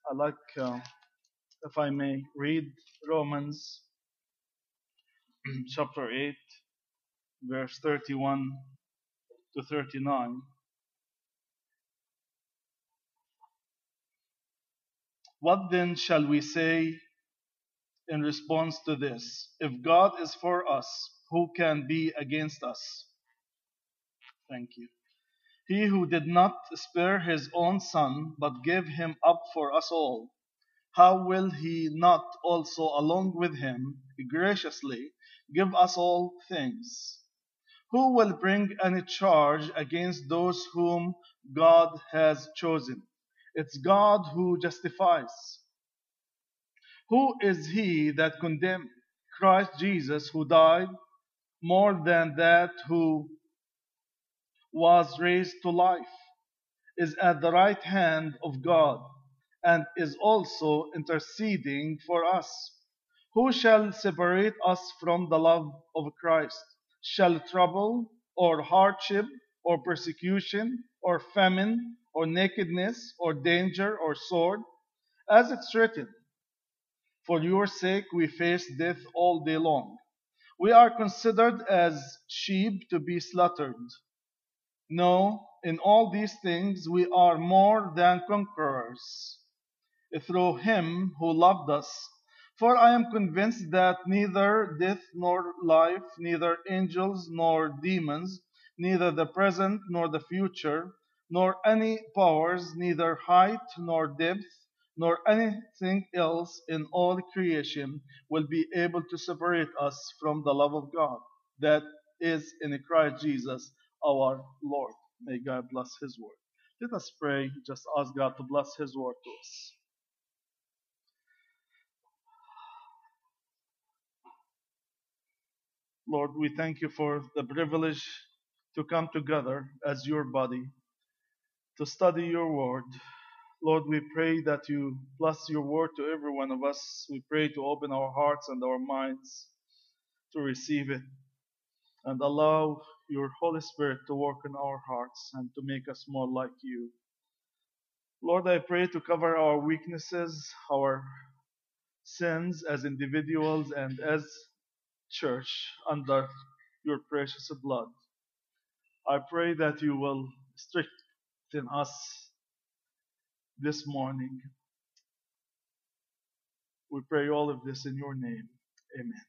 I like, if I may, read Romans chapter 8, verse 31 to 39. What then shall we say in response to this? If God is for us, who can be against us? Thank you. He who did not spare his own son, but gave him up for us all, how will he not also, along with him, graciously give us all things? Who will bring any charge against those whom God has chosen? It's God who justifies. Who is he that condemns? Christ Jesus, who died, more than that, who was raised to life, is at the right hand of God, and is also interceding for us. Who shall separate us from the love of Christ? Shall trouble, or hardship, or persecution, or famine, or nakedness, or danger, or sword? As it's written, for your sake we face death all day long. We are considered as sheep to be slaughtered. No, in all these things we are more than conquerors through him who loved us. For I am convinced that neither death nor life, neither angels nor demons, neither the present nor the future, nor any powers, neither height nor depth, nor anything else in all creation will be able to separate us from the love of God that is in Christ Jesus our Lord. May God bless His word. Let us pray. Just ask God to bless His word to us. Lord, we thank you for the privilege to come together as your body to study your word. Lord, we pray that you bless your word to every one of us. We pray to open our hearts and our minds to receive it and allow your Holy Spirit to work in our hearts and to make us more like you. Lord, I pray to cover our weaknesses, our sins as individuals and as church under your precious blood. I pray that you will strengthen us this morning. We pray all of this in your name. Amen.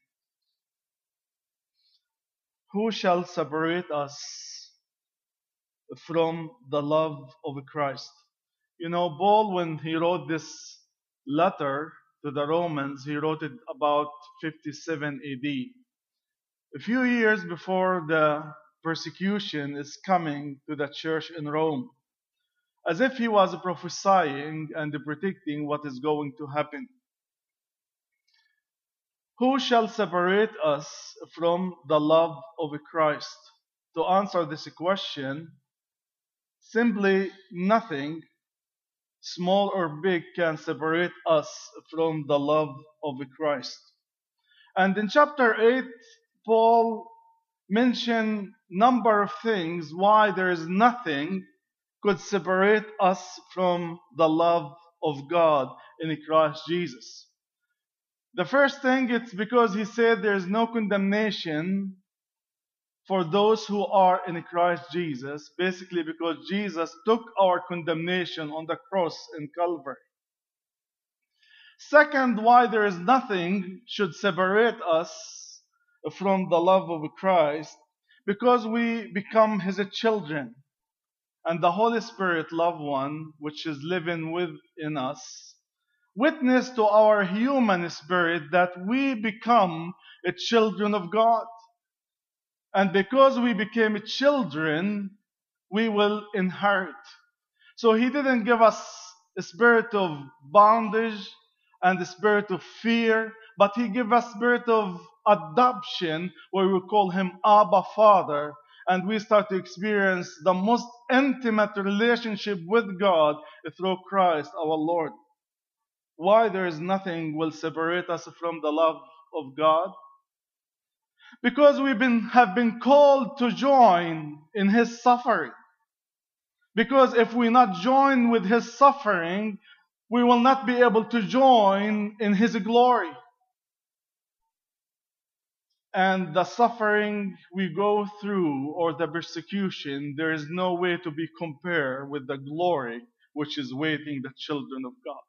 Who shall separate us from the love of Christ? You know, Paul, when he wrote this letter to the Romans, he wrote it about 57 AD. A few years before the persecution is coming to the church in Rome, as if he was prophesying and predicting what is going to happen. Who shall separate us from the love of Christ? To answer this question, simply nothing, small or big, can separate us from the love of Christ. And in chapter 8, Paul mentioned number of things why there is nothing could separate us from the love of God in Christ Jesus. The first thing, it's because he said there is no condemnation for those who are in Christ Jesus, basically because Jesus took our condemnation on the cross in Calvary. Second, why there is nothing should separate us from the love of Christ, because we become His children. And the Holy Spirit, loved one, which is living within us, witness to our human spirit that we become children of God. And because we became children, we will inherit. So He didn't give us a spirit of bondage and a spirit of fear, but He gave us a spirit of adoption, where we call Him Abba Father. And we start to experience the most intimate relationship with God through Christ our Lord. Why there is nothing will separate us from the love of God? Because we have been called to join in His suffering. Because if we not join with His suffering, we will not be able to join in His glory. And the suffering we go through or the persecution, there is no way to be compared with the glory which is waiting the children of God.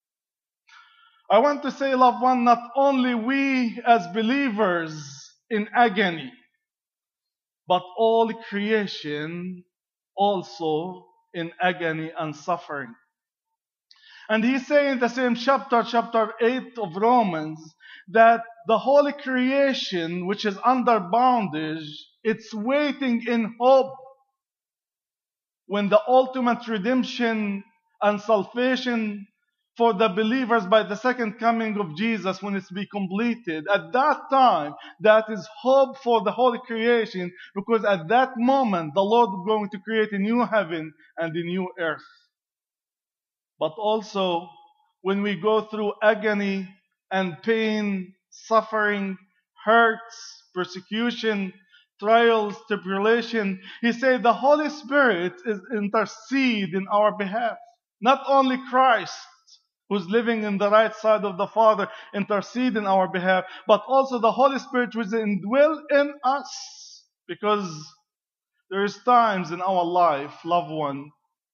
I want to say, loved one, not only we as believers in agony, but all creation also in agony and suffering. And he's saying in the same chapter 8 of Romans, that the whole creation which is under bondage, it's waiting in hope when the ultimate redemption and salvation for the believers by the second coming of Jesus, when it's be completed. At that time, that is hope for the whole creation, because at that moment, the Lord is going to create a new heaven and a new earth. But also, when we go through agony and pain, suffering, hurts, persecution, trials, tribulation, he said the Holy Spirit is intercede in our behalf. Not only Christ, who's living in the right side of the Father, intercede in our behalf, but also the Holy Spirit which indwell in us. Because there is times in our life, loved one,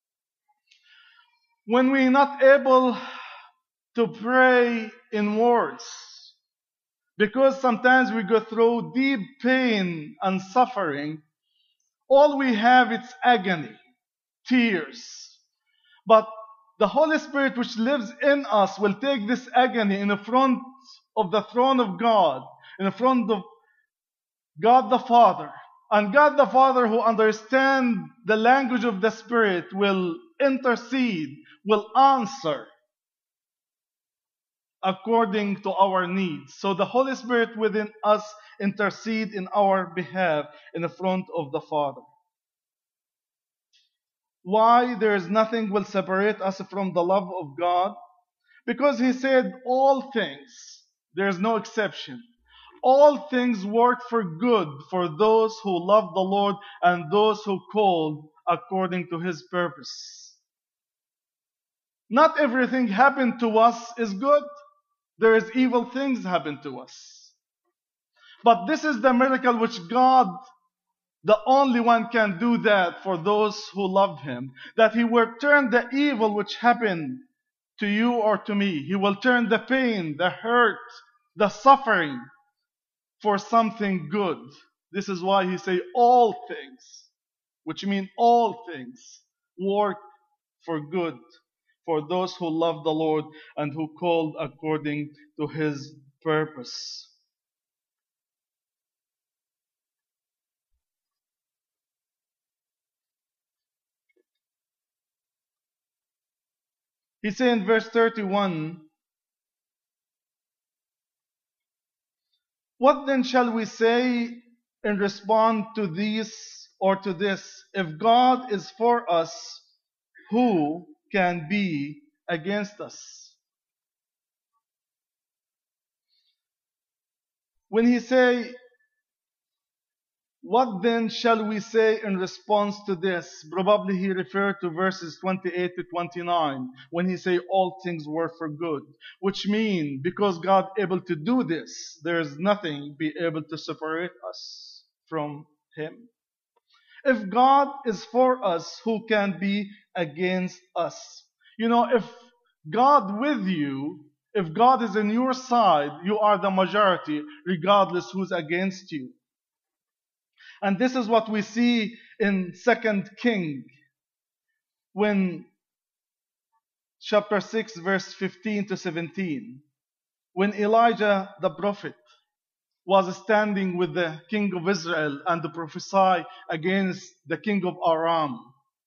when we're not able to pray in words, because sometimes we go through deep pain and suffering, all we have is agony, tears. But the Holy Spirit which lives in us will take this agony in the front of the throne of God, in the front of God the Father. And God the Father, who understands the language of the Spirit, will intercede, will answer according to our needs. So the Holy Spirit within us intercede in our behalf in the front of the Father. Why there is nothing will separate us from the love of God? Because He said all things, there is no exception. All things work for good for those who love the Lord and those who called according to His purpose. Not everything happened to us is good. There is evil things happen to us. But this is the miracle which God, the only one, can do that for those who love Him. That He will turn the evil which happened to you or to me. He will turn the pain, the hurt, the suffering for something good. This is why He say all things, which mean all things work for good for those who love the Lord and who called according to His purpose. He said in verse 31, "What then shall we say in response to these or to this? If God is for us, who can be against us?" When he say, "What then shall we say in response to this?" Probably he referred to verses 28 to 29 when he say all things work for good, which mean because God able to do this, there is nothing be able to separate us from Him. If God is for us, who can be against us? You know, if God with you, if God is in your side, you are the majority, regardless who's against you. And this is what we see in 2 King, when chapter 6, verse 15 to 17, when Elijah the prophet was standing with the king of Israel and to prophesy against the king of Aram.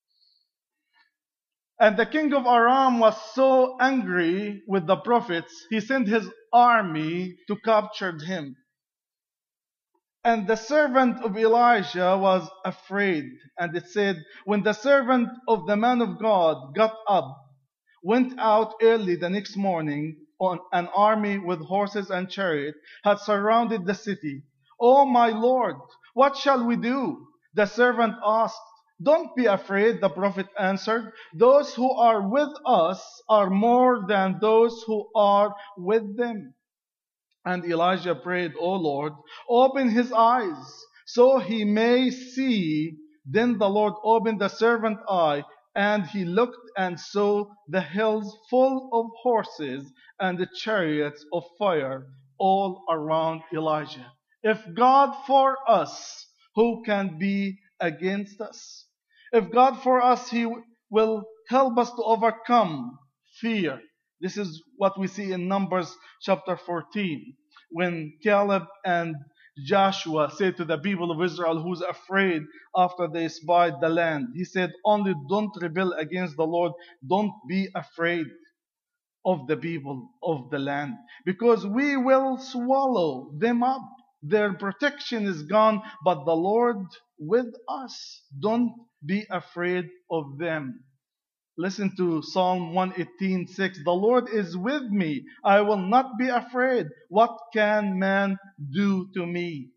And the king of Aram was so angry with the prophets, he sent his army to capture him. And the servant of Elijah was afraid. And it said, when the servant of the man of God got up, went out early the next morning, an army with horses and chariot had surrounded the city. "Oh my Lord, what shall we do?" the servant asked. Don't be afraid, the prophet answered. Those who are with us are more than those who are with them. And Elijah prayed, O Lord, open his eyes so he may see. Then the Lord opened the servant's eye, and he looked and saw the hills full of horses and the chariots of fire all around Elijah. If God for us, who can be against us? If God for us, he will help us to overcome fear. This is what we see in Numbers chapter 14, when Caleb and Joshua said to the people of Israel who's afraid after they spied the land. He said, only don't rebel against the Lord. Don't be afraid of the people of the land, because we will swallow them up. Their protection is gone, but the Lord with us. Don't be afraid of them. Listen to Psalm 118:6. The Lord is with me. I will not be afraid. What can man do to me?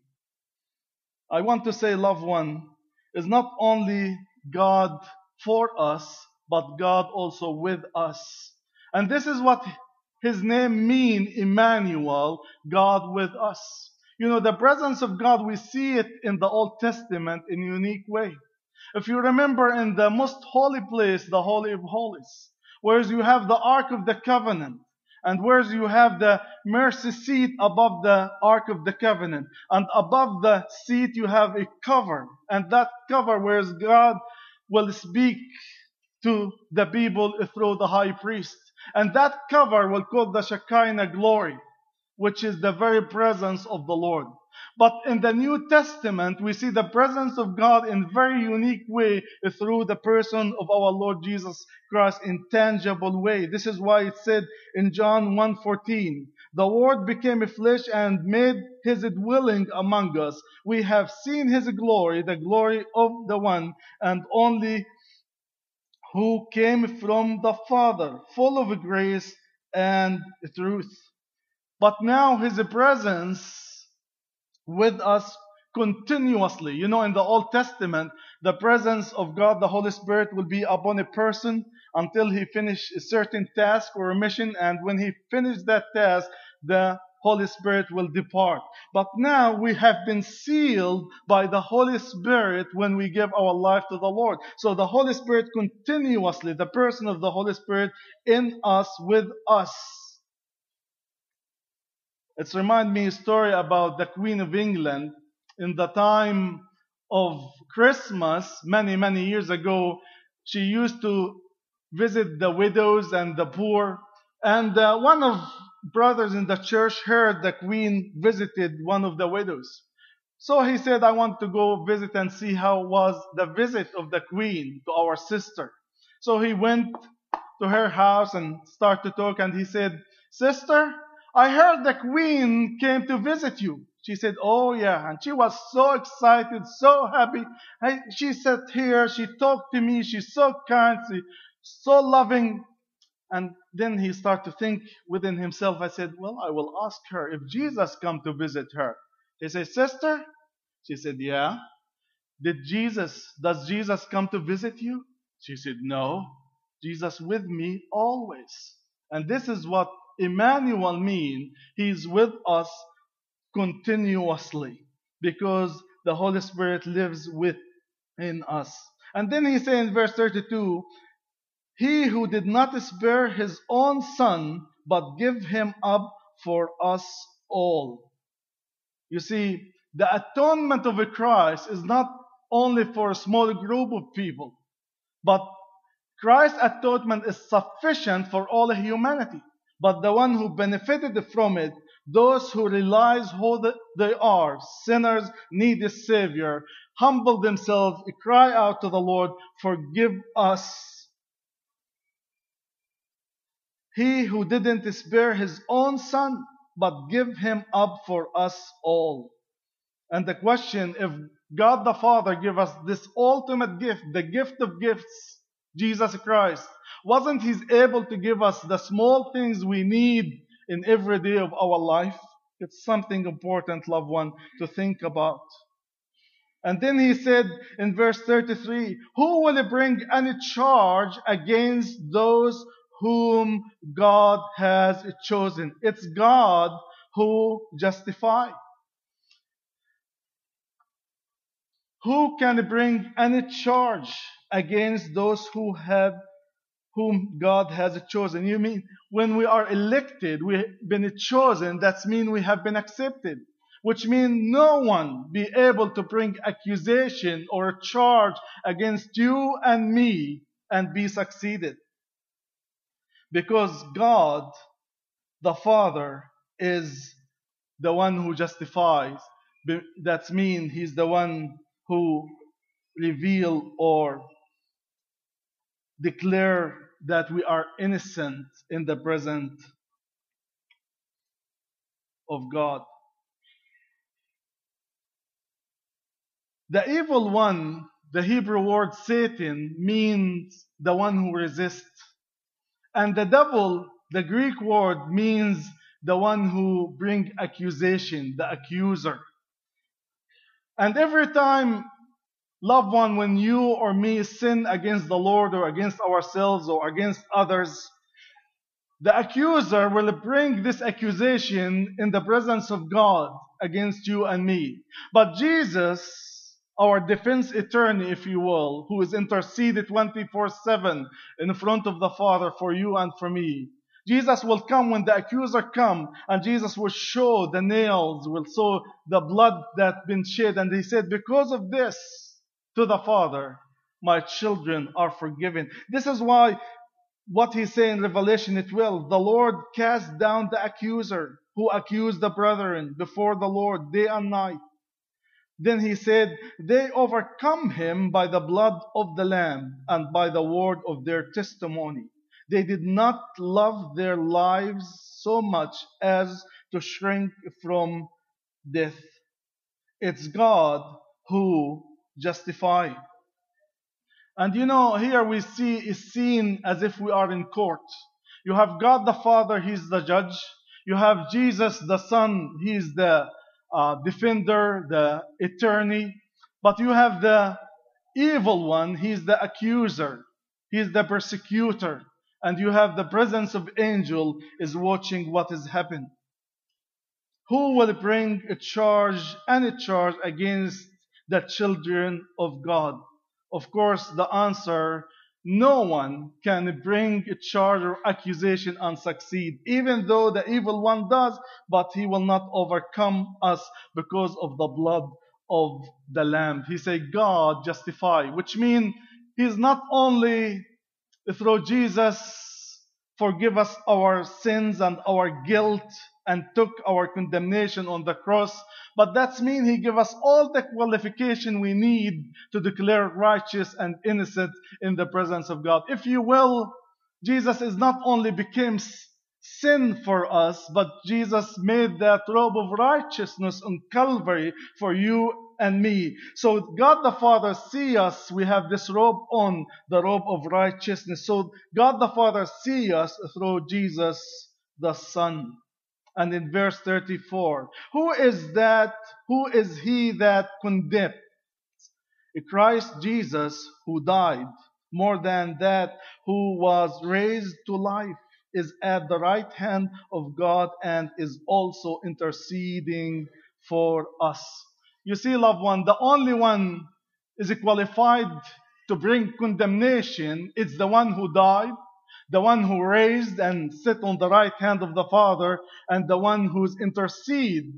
I want to say, loved one, is not only God for us, but God also with us. And this is what his name means, Emmanuel, God with us. You know, the presence of God, we see it in the Old Testament in a unique way. If you remember, in the most holy place, the Holy of Holies, whereas you have the Ark of the Covenant, and whereas you have the mercy seat above the Ark of the Covenant, and above the seat you have a cover, and that cover, whereas God will speak to the people through the high priest, and that cover will call the Shekinah glory, which is the very presence of the Lord. But in the New Testament, we see the presence of God in a very unique way through the person of our Lord Jesus Christ in tangible way. This is why it said in John 1:14, the Word became a flesh and made his dwelling among us. We have seen his glory, the glory of the one and only who came from the Father, full of grace and truth. But now his presence with us continuously. You know, in the Old Testament, the presence of God, the Holy Spirit, will be upon a person until he finishes a certain task or a mission, and when he finishes that task, the Holy Spirit will depart. But now we have been sealed by the Holy Spirit when we give our life to the Lord. So the Holy Spirit continuously, the person of the Holy Spirit in us, with us. It's remind me a story about the Queen of England in the time of Christmas many, many years ago. She used to visit the widows and the poor. And one of brothers in the church heard the Queen visited one of the widows. So he said, I want to go visit and see how was the visit of the Queen to our sister. So he went to her house and started to talk, and he said, Sister, I heard the Queen came to visit you. She said, oh yeah. And she was so excited, so happy. She sat here, she talked to me, she's so kind, she's so loving. And then he started to think within himself. I said, well, I will ask her if Jesus come to visit her. He said, Sister? She said, yeah. Does Jesus come to visit you? She said, no. Jesus with me always. And this is what Emmanuel means. He's with us continuously because the Holy Spirit lives within us. And then he says in verse 32, he who did not spare his own son, but give him up for us all. You see, the atonement of Christ is not only for a small group of people, but Christ's atonement is sufficient for all humanity. But the one who benefited from it, those who realize who they are, sinners, need a Savior, humble themselves, cry out to the Lord, forgive us. He who didn't spare his own son, but give him up for us all. And the question, if God the Father give us this ultimate gift, the gift of gifts, Jesus Christ, wasn't he able to give us the small things we need in every day of our life? It's something important, loved one, to think about. And then he said in verse 33, who will bring any charge against those whom God has chosen? It's God who justifies. Who can bring any charge against those whom God has chosen? You mean when we are elected, we've been chosen, that means we have been accepted. Which means no one be able to bring accusation or charge against you and me and be succeeded. Because God, the Father, is the one who justifies. That means He's the one who reveal or declare that we are innocent in the presence of God. The evil one, the Hebrew word Satan, means the one who resists. And the devil, the Greek word, means the one who brings accusation, the accuser. And every time, loved one, when you or me sin against the Lord or against ourselves or against others, the accuser will bring this accusation in the presence of God against you and me. But Jesus, our defense attorney, if you will, who is interceded 24/7 in front of the Father for you and for me, Jesus will come when the accuser comes, and Jesus will show the nails, will show the blood that's been shed. And he said, because of this, to the Father, my children are forgiven. This is why what he said in Revelation 12, the Lord cast down the accuser who accused the brethren before the Lord day and night. Then he said, they overcome him by the blood of the Lamb and by the word of their testimony. They did not love their lives so much as to shrink from death. It's God who justifies. And you know, here we see is seen as if we are in court. You have God the Father, He's the judge. You have Jesus the Son, He's the defender, the attorney. But you have the evil one, He's the accuser, He's the persecutor. And you have the presence of angel is watching what is happening. Who will bring any charge against the children of God? Of course, the answer, no one can bring a charge or accusation and succeed, even though the evil one does, but he will not overcome us because of the blood of the Lamb. He said, God justify, which means He's not only through Jesus forgive us our sins and our guilt and took our condemnation on the cross, but that means He gave us all the qualification we need to declare righteous and innocent in the presence of God. If you will, Jesus is not only became sin for us, but Jesus made that robe of righteousness on Calvary for you and me. So God the Father see us, we have this robe on, the robe of righteousness. So God the Father see us through Jesus the Son. And in verse 34, who is he that condemned? Christ Jesus, who died, more than that, who was raised to life, is at the right hand of God and is also interceding for us. You see, loved one, the only one is qualified to bring condemnation. It's the one who died, the one who raised and sit on the right hand of the Father, and the one who's intercede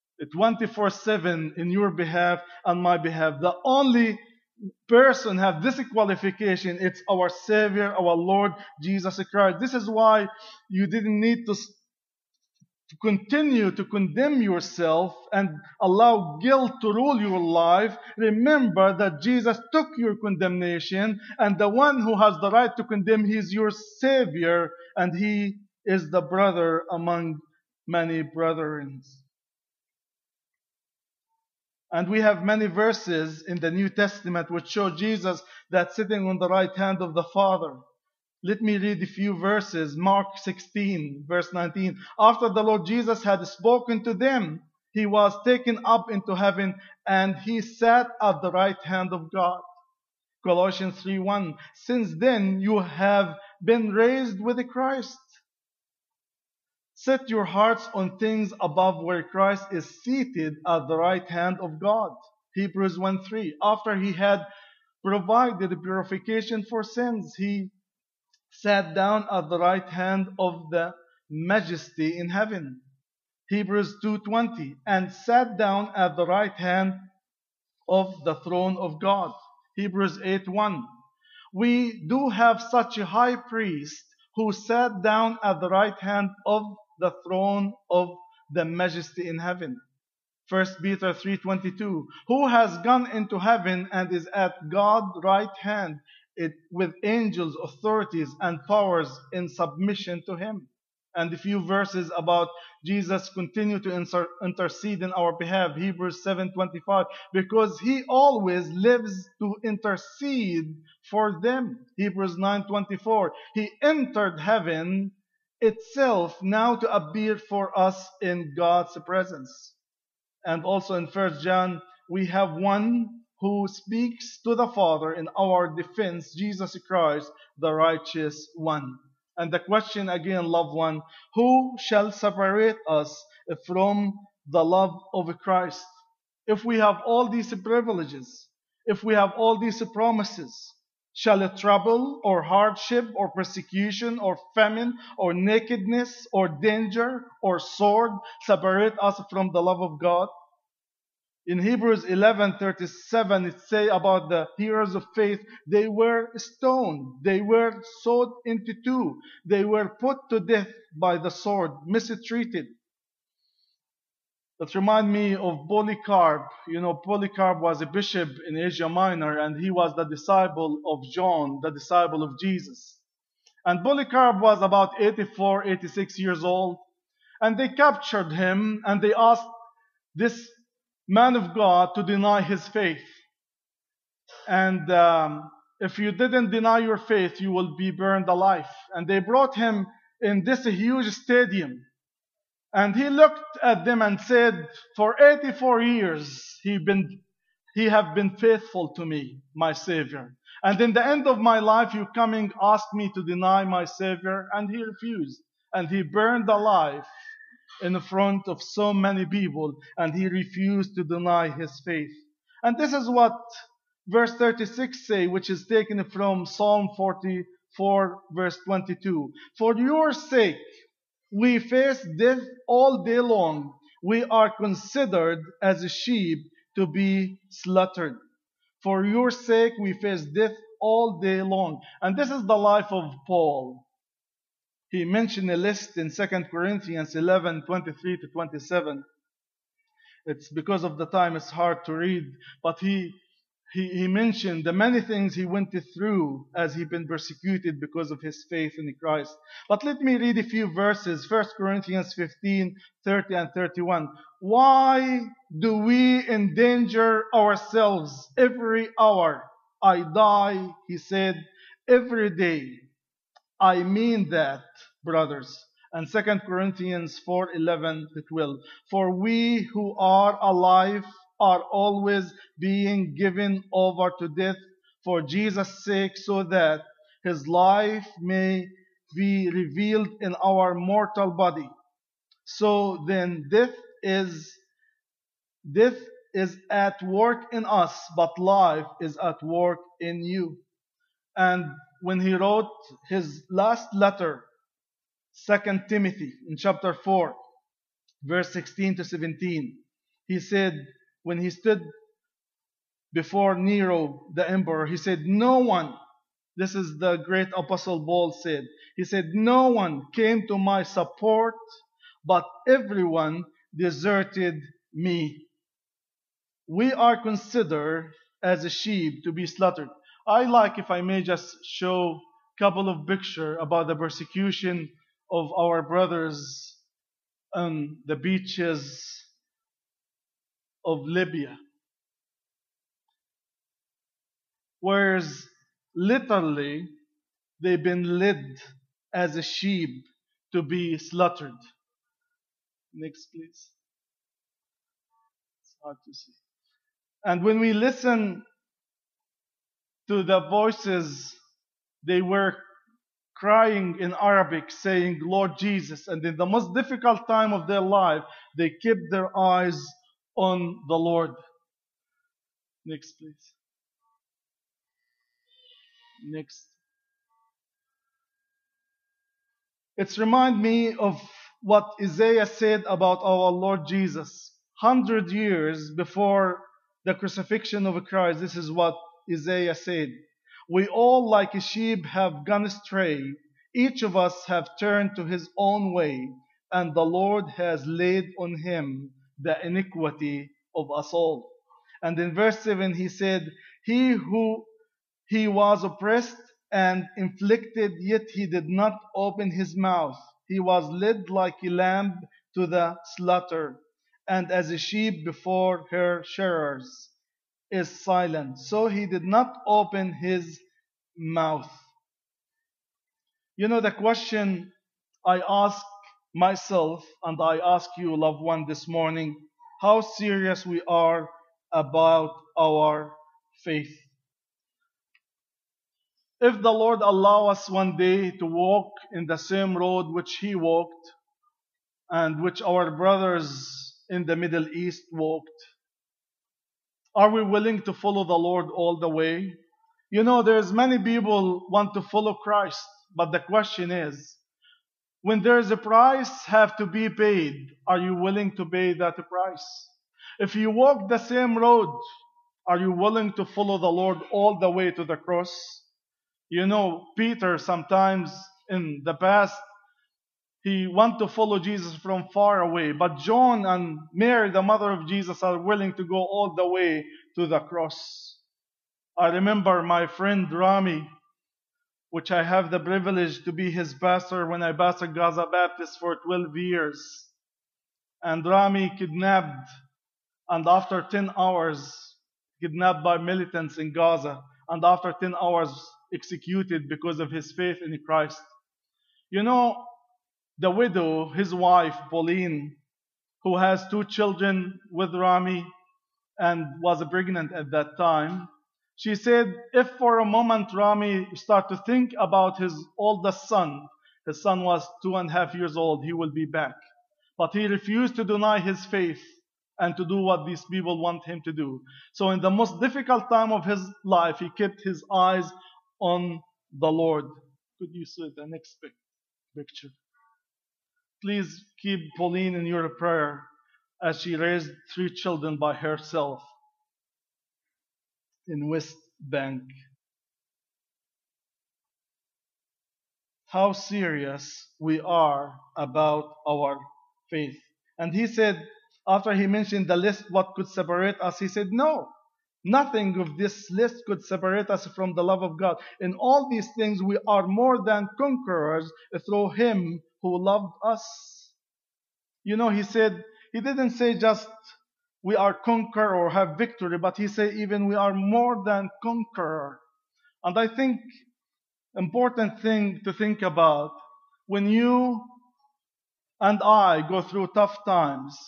24/7 in your behalf and my behalf. The only person have this qualification, it's our Savior, our Lord Jesus Christ. This is why you didn't need to continue to condemn yourself and allow guilt to rule your life. Remember that Jesus took your condemnation, and the one who has the right to condemn, He is your Savior, and He is the brother among many brethren. And we have many verses in the New Testament which show Jesus that sitting on the right hand of the Father. Let me read a few verses. Mark 16, verse 19. After the Lord Jesus had spoken to them, He was taken up into heaven, and he sat at the right hand of God. Colossians 3:1. Since then you have been raised with Christ. Set your hearts on things above, where Christ is seated at the right hand of God. Hebrews 1:3. After he had provided the purification for sins, he sat down at the right hand of the Majesty in heaven. Hebrews 2:20. And sat down at the right hand of the throne of God. Hebrews 8:1. We do have such a high priest who sat down at the right hand of the throne of the Majesty in heaven. 1 Peter 3:22. Who has gone into heaven and is at God's right hand, with angels, authorities, and powers in submission to him. And a few verses about Jesus continue to intercede in our behalf. Hebrews 7:25, because he always lives to intercede for them. Hebrews 9:24, he entered heaven itself now to appear for us in God's presence. And also in 1 John, we have one who speaks to the Father in our defense, Jesus Christ, the righteous one. And the question again, loved one, who shall separate us from the love of Christ? If we have all these privileges, if we have all these promises, shall a trouble or hardship or persecution or famine or nakedness or danger or sword separate us from the love of God? In Hebrews 11:37, it say about the heroes of faith, they were stoned, they were sawed into two, they were put to death by the sword, mistreated. That reminds me of Polycarp. You know, Polycarp was a bishop in Asia Minor, and he was the disciple of John, the disciple of Jesus. And Polycarp was about 84, 86 years old, and they captured him, and they asked this man of God to deny his faith. And if you didn't deny your faith, you will be burned alive. And they brought him in this huge stadium. And he looked at them and said, for 84 years he have been faithful to me, my Savior. And in the end of my life, you coming ask me to deny my Savior? And he refused. And he burned alive in front of so many people, and he refused to deny his faith. And this is what verse 36 say, which is taken from Psalm 44, verse 22. For your sake, we face death all day long. We are considered as a sheep to be slaughtered. For your sake, we face death all day long. And this is the life of Paul. He mentioned a list in 2 Corinthians 11:23 to 27. It's because of the time it's hard to read, but he mentioned the many things he went through as he been persecuted because of his faith in Christ. But let me read a few verses. 1 Corinthians 15:30 and 31. Why do we endanger ourselves every hour? I die, he said, every day. I mean that, brothers. And 2 Corinthians 4:11 to 12. For we who are alive are always being given over to death for Jesus' sake, so that his life may be revealed in our mortal body. So then death is at work in us, but life is at work in you. And when he wrote his last letter, 2 Timothy, in chapter 4, verse 16 to 17, he said, when he stood before Nero, the emperor, he said, no one, this is the great apostle Paul said, he said, no one came to my support, but everyone deserted me. We are considered as a sheep to be slaughtered. I like, if I may just show a couple of pictures about the persecution of our brothers on the beaches of Libya. Whereas literally they've been led as a sheep to be slaughtered. Next, please. hard to see. And when we listen to the voices, they were crying in Arabic, saying, Lord Jesus. And in the most difficult time of their life, they kept their eyes on the Lord. Next, please. Next. It's remind me of what Isaiah said about our Lord Jesus. 100 years before the crucifixion of Christ, this is what Isaiah said. We all like a sheep have gone astray. Each of us have turned to his own way, and the Lord has laid on him the iniquity of us all. And in verse 7 he said, He was oppressed and inflicted, yet he did not open his mouth. He was led like a lamb to the slaughter, and as a sheep before her shearers is silent, so he did not open his mouth. You know, the question I ask myself and I ask you, loved one, this morning, how serious we are about our faith. If the Lord allow us one day to walk in the same road which He walked and which our brothers in the Middle East walked, are we willing to follow the Lord all the way? You know, there's many people want to follow Christ, but the question is, when there's a price have to be paid, are you willing to pay that price? If you walk the same road, are you willing to follow the Lord all the way to the cross? You know, Peter sometimes in the past, he want to follow Jesus from far away. But John and Mary, the mother of Jesus, are willing to go all the way to the cross. I remember my friend Rami, which I have the privilege to be his pastor when I pastored Gaza Baptist for 12 years. And Rami kidnapped, and after 10 hours, kidnapped by militants in Gaza, and after 10 hours, executed because of his faith in Christ. You know, the widow, his wife, Pauline, who has 2 children with Rami and was pregnant at that time, she said, if for a moment Rami start to think about his oldest son, his son was 2.5 years old, he will be back. But he refused to deny his faith and to do what these people want him to do. So in the most difficult time of his life, he kept his eyes on the Lord. Could you see the next picture? Please keep Pauline in your prayer as she raised 3 children by herself in West Bank. How serious we are about our faith. And he said, after he mentioned the list, what could separate us, he said, no. Nothing of this list could separate us from the love of God. In all these things, we are more than conquerors through Him who loved us. You know, he said, he didn't say just we are conquer or have victory, but he said even we are more than conqueror. And I think important thing to think about, when you and I go through tough times,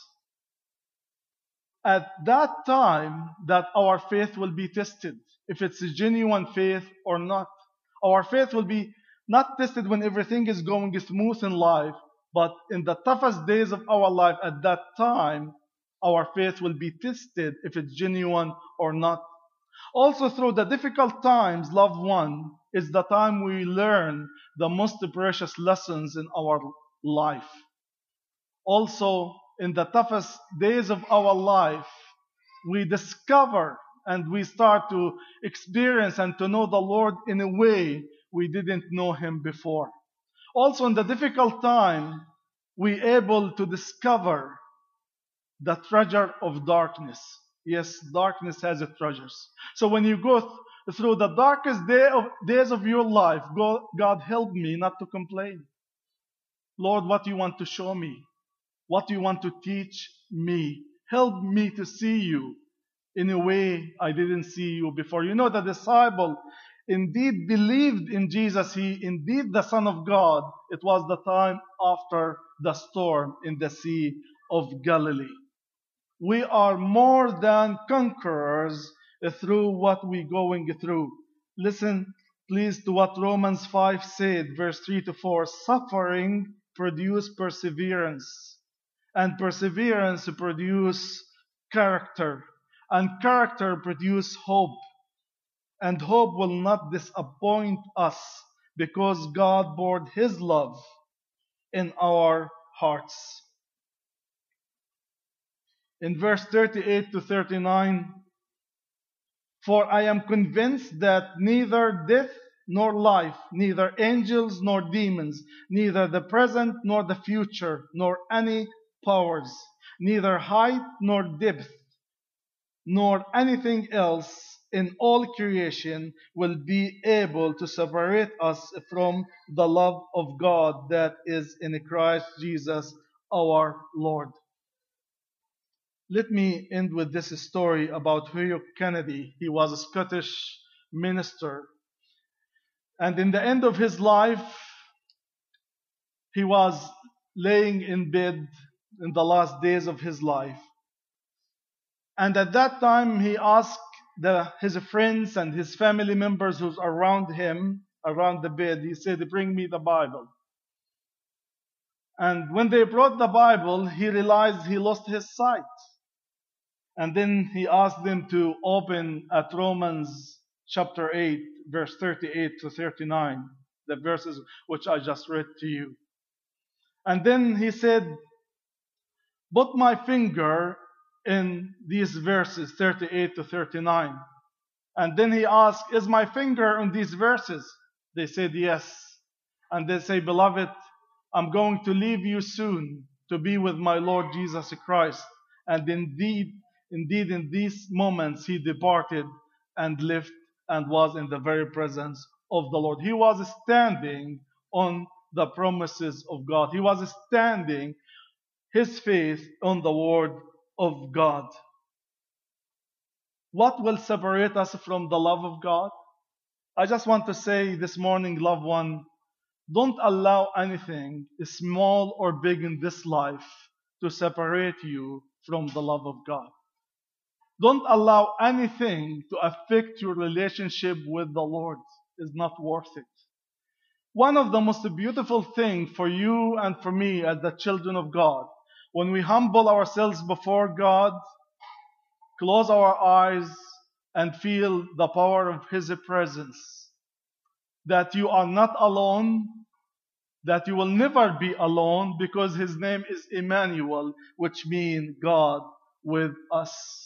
at that time that our faith will be tested, if it's a genuine faith or not. Our faith will be not tested when everything is going smooth in life, but in the toughest days of our life, at that time, our faith will be tested if it's genuine or not. Also, through the difficult times, loved one, is the time we learn the most precious lessons in our life. Also, in the toughest days of our life, we discover and we start to experience and to know the Lord in a way we didn't know Him before. Also, in the difficult time, we able to discover the treasure of darkness. Yes, darkness has its treasures. So when you go through the darkest days of your life, God help me not to complain. Lord, what do you want to show me? What do you want to teach me? Help me to see you in a way I didn't see you before. You know, the disciple indeed believed in Jesus. He indeed the Son of God. It was the time after the storm in the Sea of Galilee. We are more than conquerors through what we're going through. Listen, please, to what Romans 5 said, verse 3 to 4. Suffering produce perseverance, and perseverance produce character, and character produce hope, and hope will not disappoint us because God poured His love in our hearts. In verse 38 to 39, for I am convinced that neither death nor life, neither angels nor demons, neither the present nor the future, nor any powers, neither height nor depth, nor anything else in all creation will be able to separate us from the love of God that is in Christ Jesus our Lord. Let me end with this story about Hugh Kennedy. He was a Scottish minister. And in the end of his life, he was laying in bed in the last days of his life. And at that time, he asked his friends and his family members who's around him, around the bed, he said, bring me the Bible. And when they brought the Bible, he realized he lost his sight. And then he asked them to open at Romans chapter 8, verse 38 to 39, the verses which I just read to you. And then he said, put my finger in these verses, 38 to 39. And then he asked, is my finger on these verses? They said yes. And they say, beloved, I'm going to leave you soon to be with my Lord Jesus Christ. And indeed, in these moments, he departed and left and was in the very presence of the Lord. He was standing on the promises of God. He was standing his faith on the word of God. What will separate us from the love of God? I just want to say this morning, loved one, don't allow anything, small or big in this life, to separate you from the love of God. Don't allow anything to affect your relationship with the Lord. It's not worth it. One of the most beautiful things for you and for me as the children of God, when we humble ourselves before God, close our eyes and feel the power of His presence, that you are not alone, that you will never be alone, because His name is Emmanuel, which means God with us.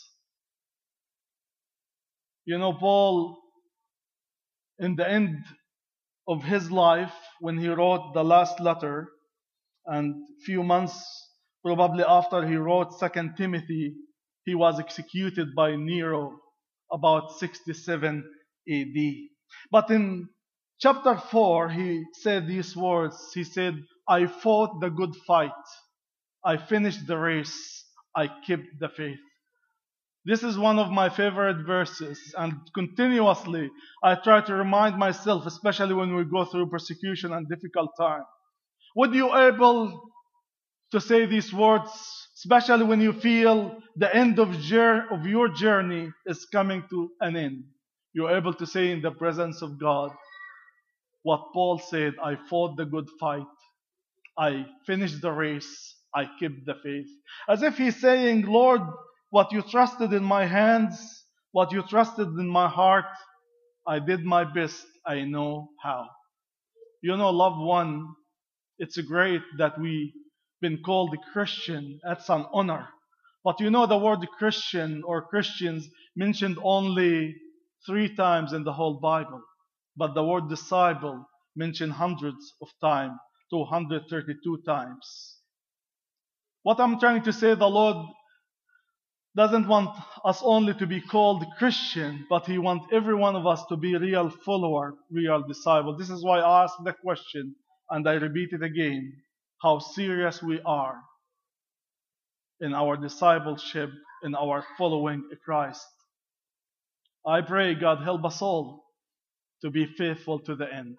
You know, Paul, in the end of his life, when he wrote the last letter, and few months probably after he wrote 2 Timothy, he was executed by Nero about 67 AD. But in chapter 4, he said these words. He said, I fought the good fight. I finished the race. I kept the faith. This is one of my favorite verses, and continuously I try to remind myself, especially when we go through persecution and difficult time. Would you able to say these words, especially when you feel the end of your journey is coming to an end? You're able to say in the presence of God what Paul said, I fought the good fight, I finished the race, I kept the faith. As if he's saying, Lord, what you trusted in my hands, what you trusted in my heart, I did my best. I know how. You know, loved one, it's great that we've been called a Christian. That's an honor. But you know, the word Christian or Christians mentioned only 3 times in the whole Bible. But the word disciple mentioned hundreds of times, 232 times. What I'm trying to say, the Lord doesn't want us only to be called Christian, but He wants every one of us to be real follower, real disciple. This is why I asked the question, and I repeat it again, how serious we are in our discipleship, in our following Christ. I pray God help us all to be faithful to the end,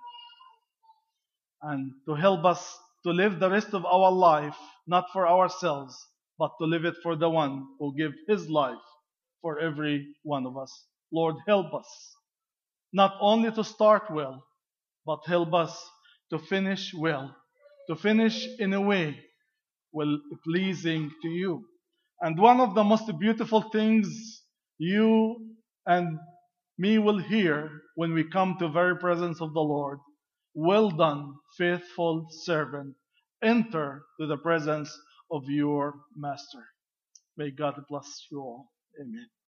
and to help us to live the rest of our life, not for ourselves, but to live it for the one who gave his life for every one of us. Lord, help us not only to start well, but help us to finish well, to finish in a way well pleasing to you. And one of the most beautiful things you and me will hear when we come to the very presence of the Lord, well done, faithful servant. Enter to the presence of your master. May God bless you all. Amen.